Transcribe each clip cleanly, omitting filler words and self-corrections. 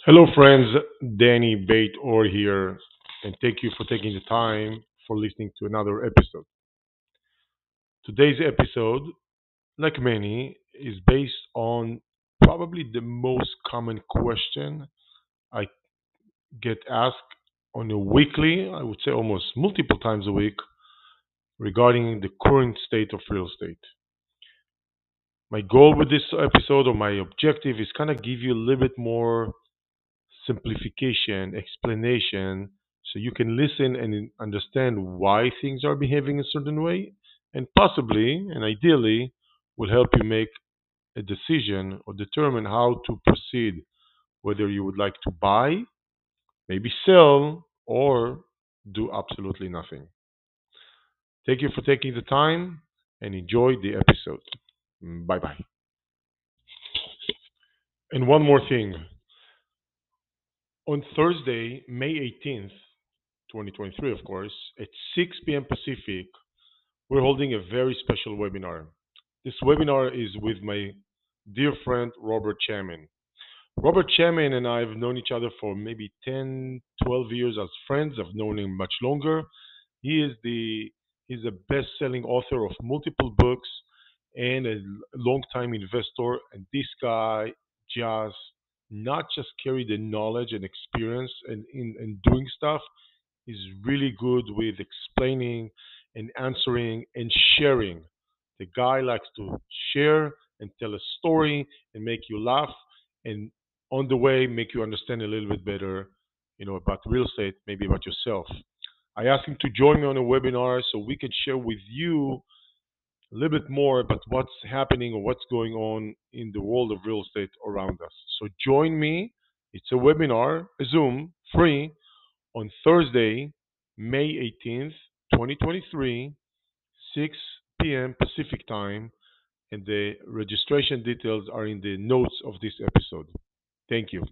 Hello, friends. Danny Bait Or here, and thank you for taking the time for listening to another episode. Today's episode, like many, is based on probably the most common question I get asked on a weekly, I would say almost multiple times a week, regarding the current state of real estate. My goal with this episode, or my objective, is kind of give you a little bit more simplification, explanation, so you can listen and understand why things are behaving a certain way, and possibly and ideally will help you make a decision or determine how to proceed, whether you would like to buy, maybe sell, or do absolutely nothing. Thank you for taking the time and enjoy the episode. Bye bye. And one more thing. On Thursday, May 18th, 2023, of course, at 6 p.m. Pacific, we're holding a very special webinar. This webinar is with my dear friend Robert Chaman. Robert Chaman and I have known each other for maybe 10, 12 years as friends. I've known him much longer. He is the he's a best-selling author of multiple books and a long-time investor. And this guy just not just carry the knowledge and experience and in doing stuff. He's really good with explaining and answering and sharing. The guy likes to share and tell a story and make you laugh and on the way make you understand a little bit better, about real estate, maybe about yourself. I asked him to join me on a webinar so we can share with you a little bit more about what's happening or what's going on in the world of real estate around us. So join me. It's a webinar, a Zoom, free, on Thursday, May 18th, 2023, 6 p.m. Pacific time, and the registration details are in the notes of this episode. Thank you.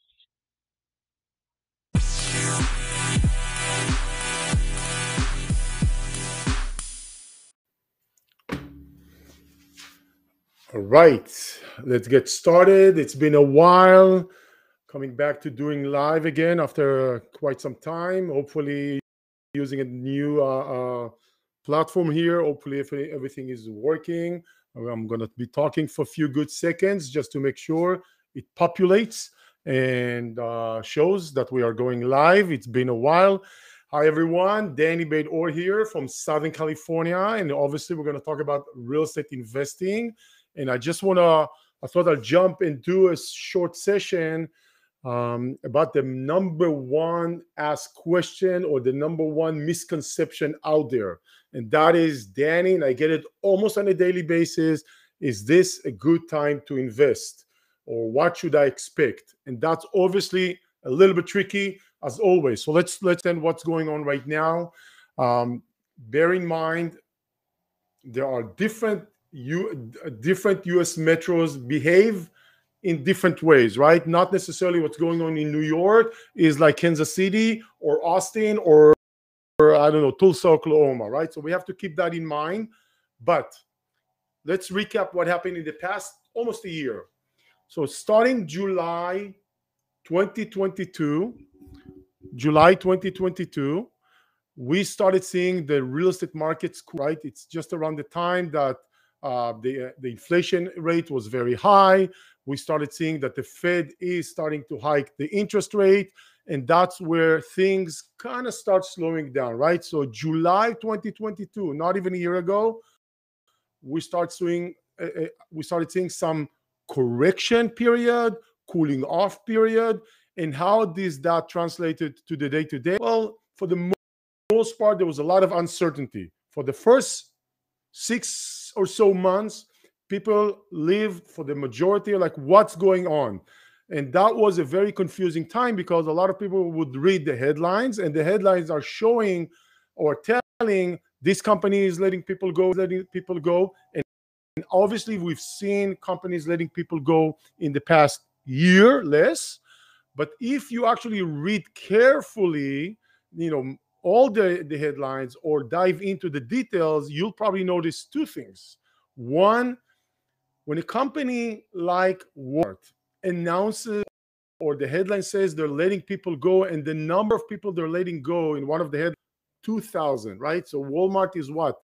All right, let's get started. It's been a while coming back to doing live again after quite some time. Hopefully, using a new platform here. Hopefully, if everything is working, I'm going to be talking for a few good seconds just to make sure it populates and shows that we are going live. It's been a while. Hi, everyone. Danny Bait Or here from Southern California. And obviously, we're going to talk about real estate investing. And I thought I'll jump and do a short session about the number one asked question or the number one misconception out there. And that is, Danny, and I get it almost on a daily basis, is this a good time to invest? Or what should I expect? And that's obviously a little bit tricky as always. So let's end what's going on right now. Bear in mind, there are different US metros behave in different ways, right? Not necessarily what's going on in New York is like Kansas City or Austin or I don't know, Tulsa, Oklahoma, right? So we have to keep that in mind. But let's recap what happened in the past almost a year. So starting July 2022, we started seeing the real estate markets, right? It's just around the time that the inflation rate was very high. We started seeing that the Fed is starting to hike the interest rate, and that's where things kind of start slowing down, right? So July 2022, not even a year ago, we started seeing some correction period, cooling off period, and how does that translated to the day to day? Well, for the most part, there was a lot of uncertainty. For the first 6 or so months, people lived for the majority like what's going on. And that was a very confusing time because a lot of people would read the headlines, and the headlines are showing or telling this company is letting people go, And obviously, we've seen companies letting people go in the past year less. But if you actually read carefully, all the headlines or dive into the details, you'll probably notice two things. One, when a company like Walmart announces or the headline says they're letting people go, and the number of people they're letting go in one of the headlines, 2,000, right? So Walmart is what?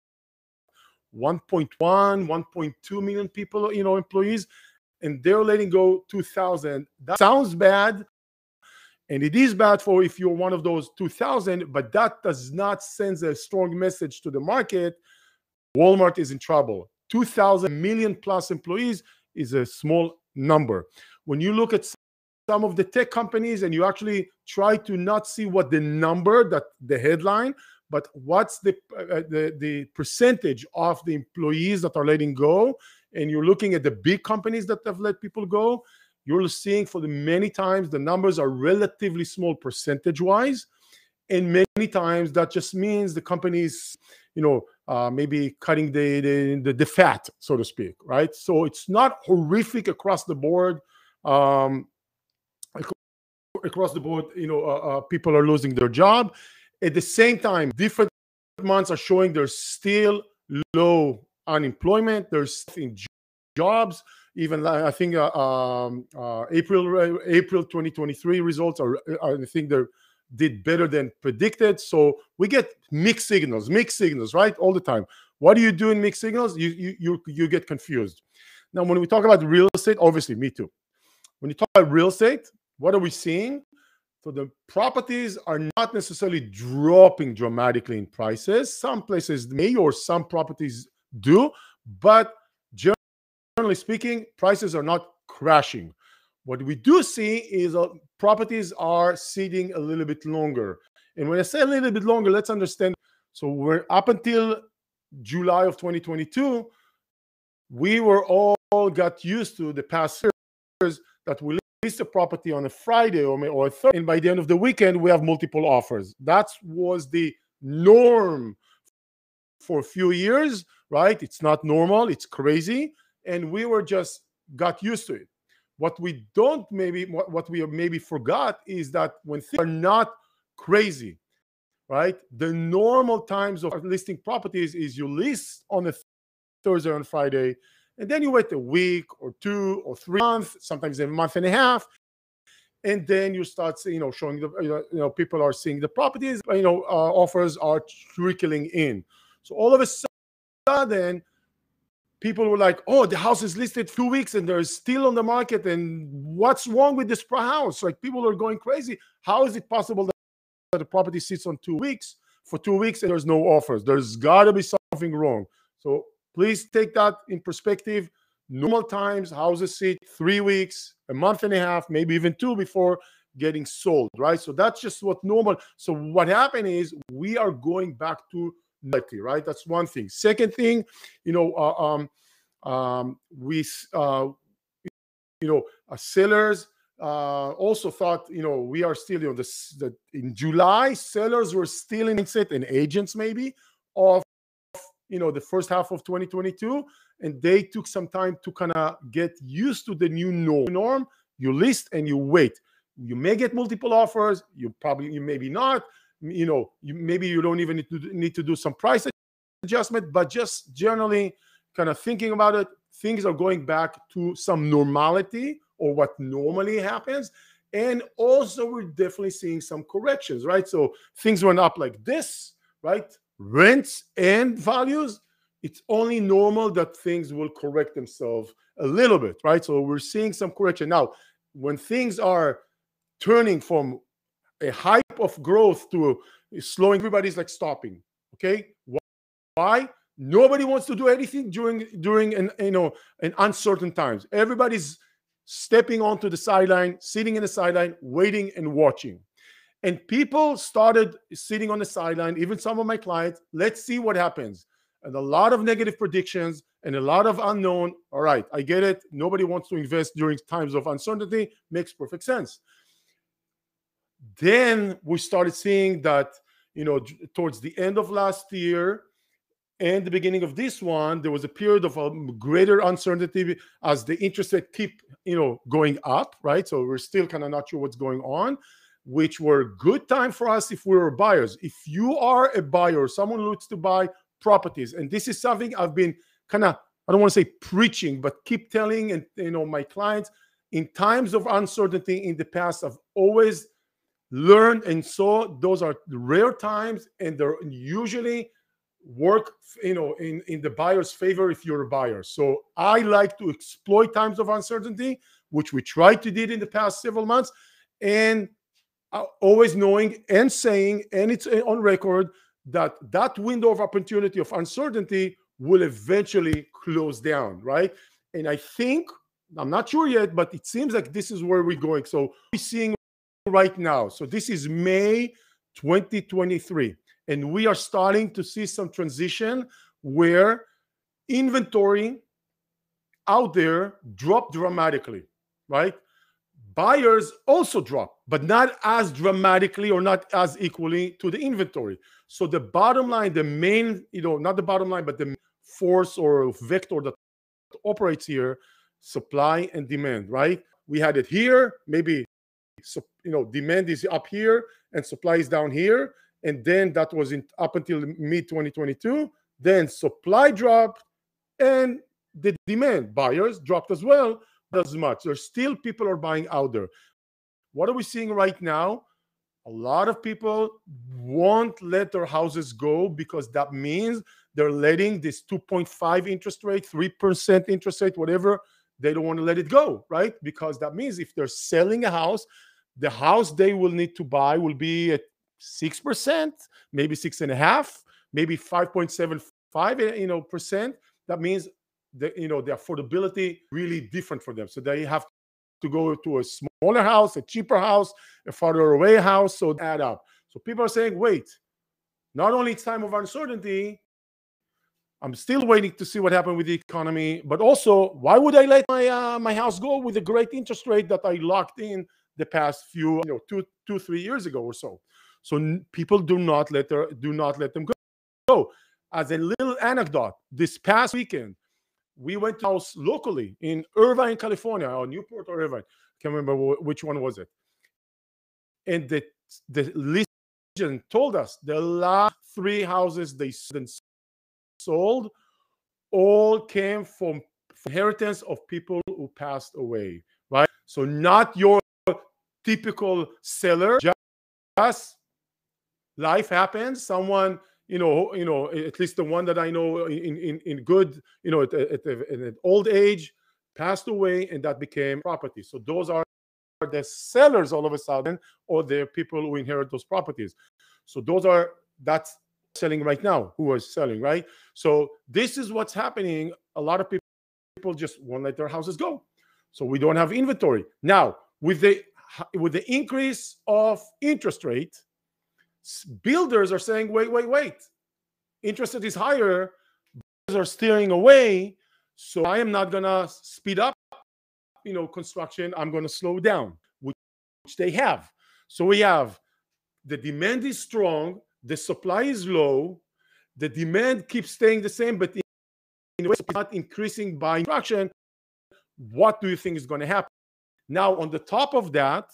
1.1, 1.2 million people, employees, and they're letting go 2,000. That sounds bad, and it is bad for if you're one of those 2,000, but that does not send a strong message to the market. Walmart is in trouble. 2,000 million plus employees is a small number. When you look at some of the tech companies and you actually try to not see what the number, that the headline, but what's the percentage of the employees that are letting go, and you're looking at the big companies that have let people go, you're seeing for the many times the numbers are relatively small percentage wise, and many times that just means the companies, maybe cutting the fat, so to speak, right? So it's not horrific across the board. Across the board, people are losing their job. At the same time, different months are showing there's still low unemployment. There's in jobs. Even I think April 2023 results are I think they did better than predicted. So we get mixed signals, right, all the time. What do you do in mixed signals? You get confused. Now, when we talk about real estate, obviously, me too. When you talk about real estate, what are we seeing? So the properties are not necessarily dropping dramatically in prices. Some places may, or some properties do, but generally speaking, prices are not crashing. What we do see is properties are sitting a little bit longer. And when I say a little bit longer, let's understand. So we're up until July of 2022, we were all got used to the past years that we list a property on a Friday or a Thursday, and by the end of the weekend, we have multiple offers. That was the norm for a few years, right? It's not normal, it's crazy. And we were just got used to it. What we maybe forgot is that when things are not crazy, right? The normal times of listing properties is you list on a Thursday and Friday, and then you wait a week or 2 or 3 months, sometimes a month and a half, and then you start, showing the, people are seeing the properties, offers are trickling in. So all of a sudden, people were like, "Oh, the house is listed 2 weeks and they're still on the market, and what's wrong with this house?" Like, people are going crazy. How is it possible that the property sits on 2 weeks for 2 weeks and there's no offers? There's got to be something wrong. So please take that in perspective. Normal times, houses sit 3 weeks, a month and a half, maybe even 2 before getting sold, right? So that's just what normal. So what happened is we are going back to normality, right? That's one thing. Second thing, sellers also thought, we are still, in July, sellers were still in mindset, and agents maybe, of the first half of 2022, and they took some time to kind of get used to the new norm. You list and you wait. You may get multiple offers. You maybe not. Maybe you don't even need to do some price adjustment, but just generally kind of thinking about it, things are going back to some normality, or what normally happens. And also, we're definitely seeing some corrections, right? So things went up like this, right? Rents and values, it's only normal that things will correct themselves a little bit, right? So we're seeing some correction. Now, when things are turning from a hype of growth to slowing, everybody's like stopping, okay? Why? Nobody wants to do anything during an uncertain times. Everybody's stepping onto the sideline, sitting in the sideline, waiting and watching. And people started sitting on the sideline, even some of my clients, let's see what happens. And a lot of negative predictions and a lot of unknown. All right, I get it. Nobody wants to invest during times of uncertainty. Makes perfect sense. Then we started seeing that, towards the end of last year and the beginning of this one, there was a period of greater uncertainty as the interest rate keep, going up, right? So we're still kind of not sure what's going on, which were good time for us if we were buyers. If you are a buyer, someone looks to buy properties, and this is something I've been kind of, I don't want to say preaching, but keep telling and my clients, in times of uncertainty in the past, I've always learned and saw those are rare times, and they're usually work, in the buyer's favor if you're a buyer. So I like to exploit times of uncertainty, which we tried to did in the past several months, and always knowing and saying, and it's on record, that that window of opportunity of uncertainty will eventually close down, right? And I think, I'm not sure yet, but it seems like this is where we're going. So we're seeing right now. So this is May 2023, and we are starting to see some transition where inventory out there dropped dramatically, right? Buyers also drop, but not as dramatically or not as equally to the inventory. So the bottom line, the main, not the bottom line, but the force or vector that operates here, supply and demand, right? We had it here, maybe, demand is up here and supply is down here. And then that was up until mid 2022. Then supply dropped and the demand, buyers dropped as well, not as much. There's still people are buying out there. What are we seeing right now? A lot of people won't let their houses go because that means they're letting this 2.5 interest rate, 3% interest rate, whatever, they don't want to let it go, right? Because that means if they're selling a house, the house they will need to buy will be at 6%, maybe 6.5%, maybe 5.75%, percent. That means the affordability really different for them. So they have to go to a smaller house, a cheaper house, a farther away house. So add up. So people are saying, wait, not only it's time of uncertainty, I'm still waiting to see what happened with the economy, but also, why would I let my house go with a great interest rate that I locked in the past few, 2-3 years ago or so? So people do not let them go. As a little anecdote, this past weekend, we went to a house locally in Irvine, California, or Newport or Irvine. Can't remember which one was it. And the agent told us the last 3 houses they sold all came from inheritance of people who passed away, right? So not your typical seller, just life happens. Someone, at least the one that I know in good, at an old age, passed away, and that became property. So those are the sellers all of a sudden, or the people who inherit those properties. So that's selling right now, who are selling, right? So this is what's happening. A lot of people just won't let their houses go. So we don't have inventory. Now, with the increase of interest rate, builders are saying, wait. Interest rate is higher. Builders are steering away. So I am not going to speed up, construction. I'm going to slow down, which they have. So we have the demand is strong. The supply is low. The demand keeps staying the same, but in a way, it's not increasing by construction. What do you think is going to happen? Now, on the top of that,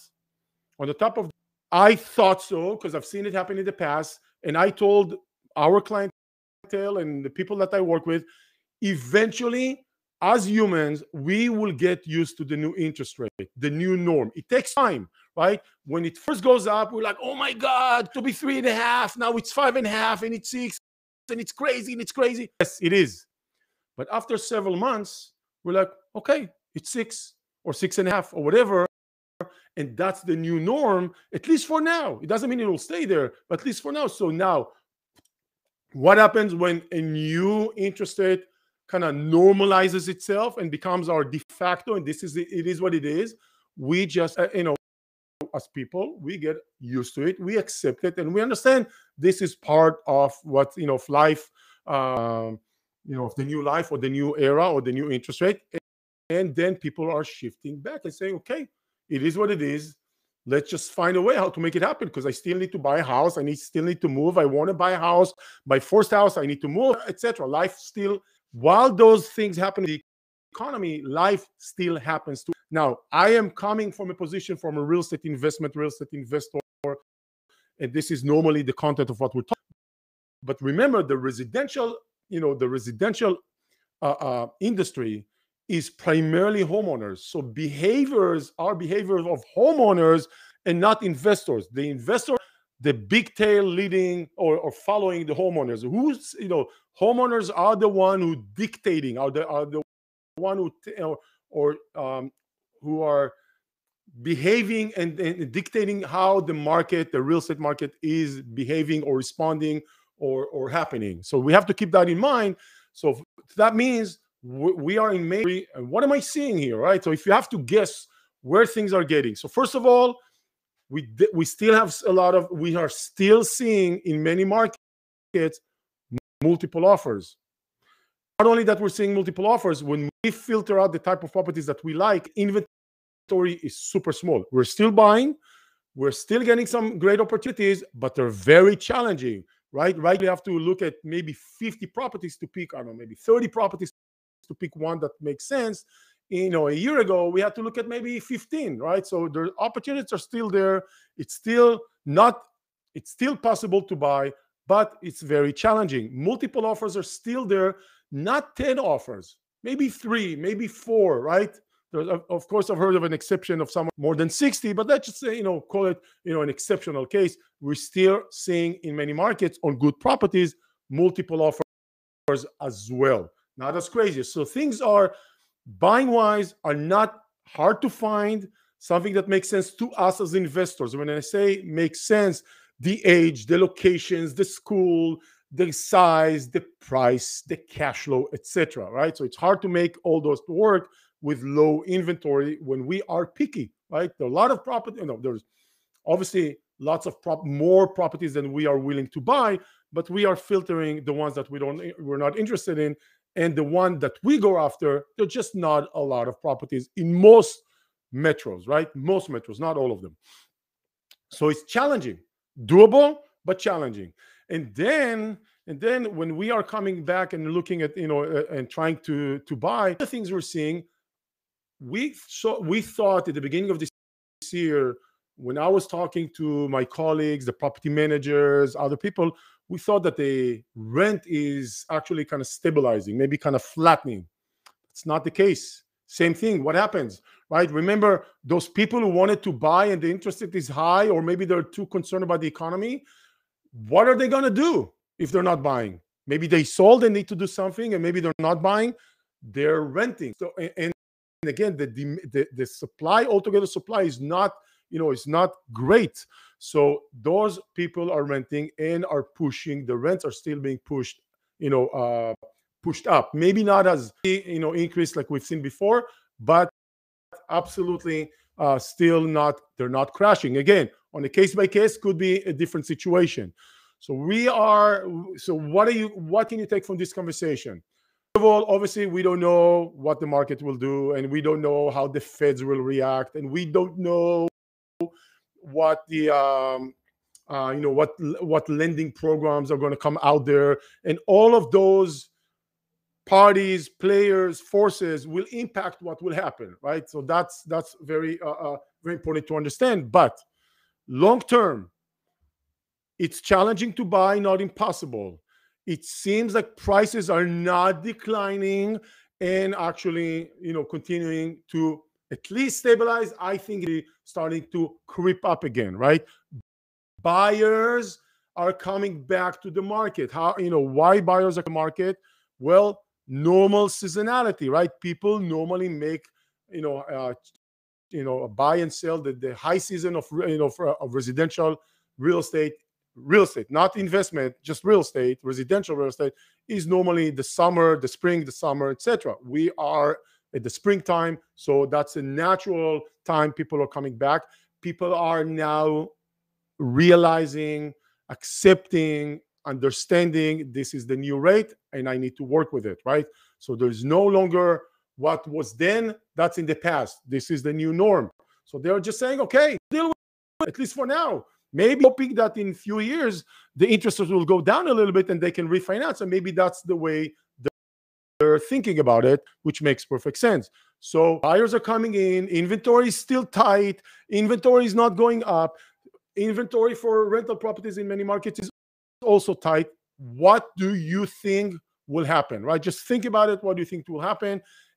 I thought so because I've seen it happen in the past, and I told our clientele and the people that I work with, eventually, as humans, we will get used to the new interest rate, the new norm. It takes time, right? When it first goes up, we're like, oh my God, to be 3.5, now it's 5.5, and it's 6, and it's crazy. Yes, it is. But after several months, we're like, okay, it's 6 or 6.5 or whatever. And that's the new norm, at least for now. It doesn't mean it will stay there, but at least for now. So now, what happens when a new interest rate kind of normalizes itself and becomes our de facto? And it is what it is. We just, as people, we get used to it. We accept it, and we understand this is part of what, of life, of the new life or the new era or the new interest rate. And then people are shifting back and saying, okay, it is what it is. Let's just find a way how to make it happen, because I still need to buy a house. Still need to move. I want to buy a house. My first house, I need to move, etc. Life still, while those things happen in the economy, life still happens too. Now, I am coming from a position from a real estate investor, and this is normally the content of what we're talking. But remember, the residential industry is primarily homeowners. So behaviors are behaviors of homeowners and not investors. The investor, the big tail leading or following the homeowners. Who's, homeowners are the one who dictating, are the one who who are behaving and dictating how the market, the real estate market, is behaving or responding or happening. So we have to keep that in mind. So that means we are in May. And what am I seeing here, right? So if you have to guess where things are getting, so first of all, we still have we are still seeing in many markets multiple offers. Not only that, we're seeing multiple offers. When we filter out the type of properties that we like, inventory is super small. We're still buying, we're still getting some great opportunities, but they're very challenging, right? Right, we have to look at maybe 50 properties to pick, I don't know, maybe 30 properties to pick one that makes sense. A year ago, we had to look at maybe 15, right? So the opportunities are still there. It's still possible to buy, but it's very challenging. Multiple offers are still there, not 10 offers, maybe 3, maybe 4, right? Of course, I've heard of an exception of some more than 60, but let's just say, call it, an exceptional case. We're still seeing in many markets on good properties, multiple offers as well. Not as crazy. So things are, buying wise, are not hard to find, something that makes sense to us as investors. When I say makes sense, the age, the locations, the school, the size, the price, the cash flow, etc. Right? So it's hard to make all those work with low inventory when we are picky, right? There are a lot of property, there's obviously lots of more properties than we are willing to buy, but we are filtering the ones that we're not interested in, and the one that we go after, there's just not a lot of properties in most metros, right? Most metros, not all of them. So it's challenging, doable, but challenging. And then when we are coming back and looking at, and trying to buy, the things we're seeing, we thought at the beginning of this year, when I was talking to my colleagues, the property managers, other people, we thought that the rent is actually kind of stabilizing, maybe kind of flattening. It's not the case. Same thing. What happens, right? Remember those people who wanted to buy and the interest rate is high, or maybe they're too concerned about the economy. What are they going to do if they're not buying? Maybe they sold and need to do something, and maybe they're not buying. They're renting. So, and again, the supply, altogether supply is not, it's not great. So those people are renting and are pushing, the rents are still being pushed, pushed up. Maybe not as, increase like we've seen before, but absolutely still not, they're not crashing. Again, on a case by case, could be a different situation. So what can you take from this conversation? First of all, obviously, we don't know what the market will do, and we don't know how the feds will react, and we don't know what the what lending programs are going to come out there, and all of those parties, players, forces will impact what will happen, right? So that's very very important to understand. But long term, it's challenging to buy, not impossible. It seems like prices are not declining and actually, continuing to at least stabilize. I think it's starting to creep up again, right? Buyers are coming back to the market. How, why buyers are in the market? Well, normal seasonality, right? People normally make, buy and sell the high season of residential real estate, not investment, just real estate, residential real estate, is normally the summer, the spring, the summer, etc. We are at the springtime, so that's a natural time people are coming back. People are now realizing, accepting, understanding this is the new rate and I need to work with it, right? So there's no longer what was then, that's in the past. This is the new norm. So they're just saying, okay, deal with it, at least for now. Maybe hoping that in a few years, the interest rates will go down a little bit and they can refinance. And maybe that's the way they're thinking about it, which makes perfect sense. So buyers are coming in. Inventory is still tight. Inventory is not going up. Inventory for rental properties in many markets is also tight. What do you think will happen, right? Just think about it. What do you think will happen?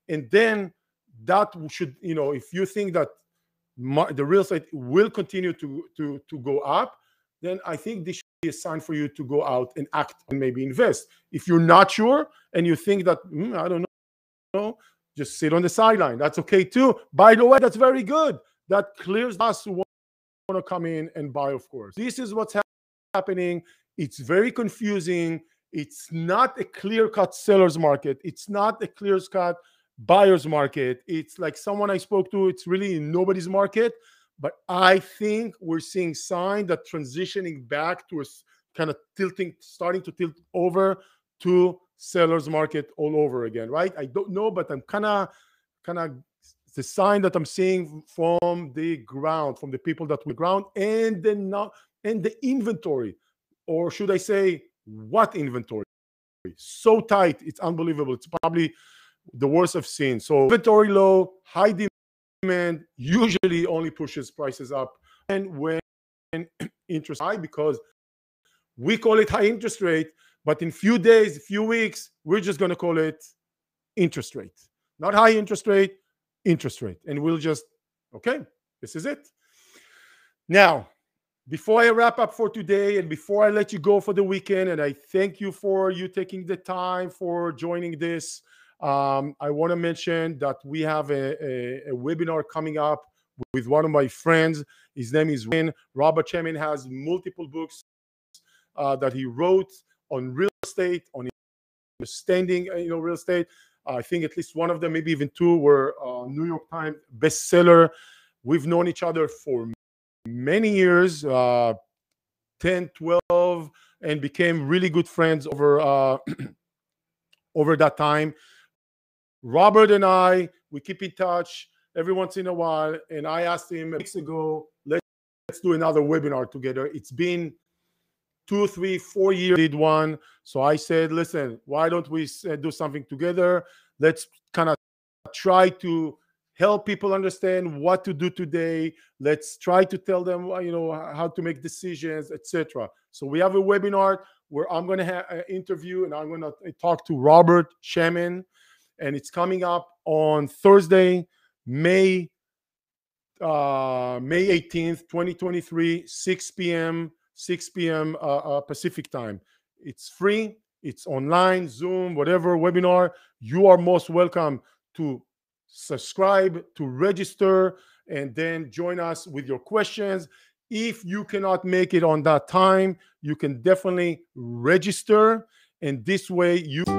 and then that should, if you think that the real estate will continue to go up, then I think this should be a sign for you to go out and act and maybe invest. If you're not sure and you think that I don't know, just sit on the sideline. That's okay too. By the way, that's very good. That clears us who want to come in and buy, of course. This is what's happening. It's very confusing. It's not a clear-cut seller's market. It's not a clear-cut buyer's market. It's like someone I spoke to, it's really nobody's market. But I think we're seeing signs that transitioning back to a kind of starting to tilt over to seller's market all over again, right? I don't know, but I'm kind of the sign that I'm seeing from the ground, from the people that we ground, and the inventory, or should I say, what inventory? So tight, it's unbelievable. It's probably the worst I've seen. So inventory low, high demand usually only pushes prices up, and when interest high, because we call it high interest rate, but in few days, few weeks, we're just going to call it interest rate, not high interest rate, interest rate, and we'll just, okay, this is it. Now, before I wrap up for today and before I let you go for the weekend, and I thank you for you taking the time for joining this, I want to mention that we have a webinar coming up with one of my friends. His name is Win. Robert Shemin has multiple books that he wrote on real estate, on understanding real estate. I think at least one of them, maybe even two, were New York Times bestseller. We've known each other for many years, 10, 12, and became really good friends over over that time. Robert and I, we keep in touch every once in a while, and I asked him weeks ago, let's do another webinar together. It's been 2, 3, 4 years did one. So I said, listen, why don't we do something together? Let's kind of try to help people understand what to do today. Let's try to tell them, how to make decisions, etc. So we have a webinar where I'm going to have an interview and I'm going to talk to Robert Shemin, and it's coming up on Thursday, May 18th, 2023, 6 p.m. Pacific time. It's free. It's online, Zoom, whatever webinar. You are most welcome to subscribe, to register, and then join us with your questions. If you cannot make it on that time, you can definitely register, and this way you